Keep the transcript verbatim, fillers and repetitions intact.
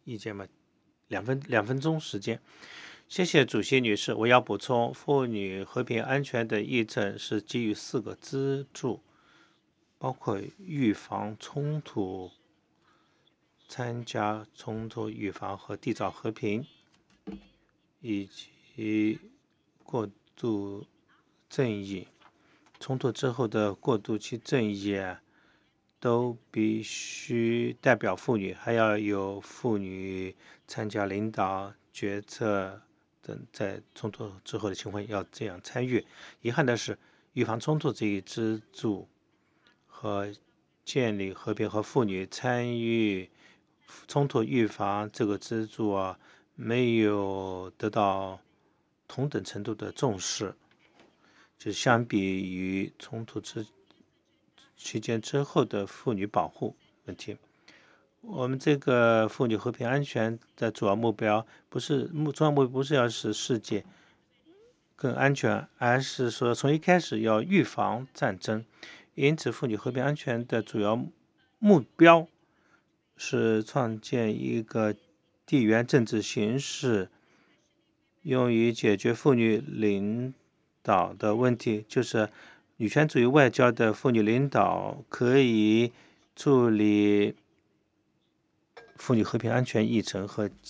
意见吗？两分两分钟时间。谢谢主席女士，我要补充，妇女和平安全的议程是基于四个支柱，包括预防冲突、参加冲突预防和缔造和平，以及过渡正义。冲突之后的过渡期正义啊，都必须代表妇女，还要有妇女参加领导决策等，在冲突之后的情况要这样参与。遗憾的是，预防冲突这一支柱和建立和平和妇女参与冲突预防这个支柱啊，没有得到同等程度的重视。就相比于冲突之期间之后的妇女保护问题，我们这个妇女和平安全的主要目标不是目主要目标不是要使世界更安全，而是说从一开始要预防战争。因此，妇女和平安全的主要目标是创建一个地缘政治形势，用于解决妇女领导的问题，就是女权主义外交的妇女领导可以处理妇女和平安全议程和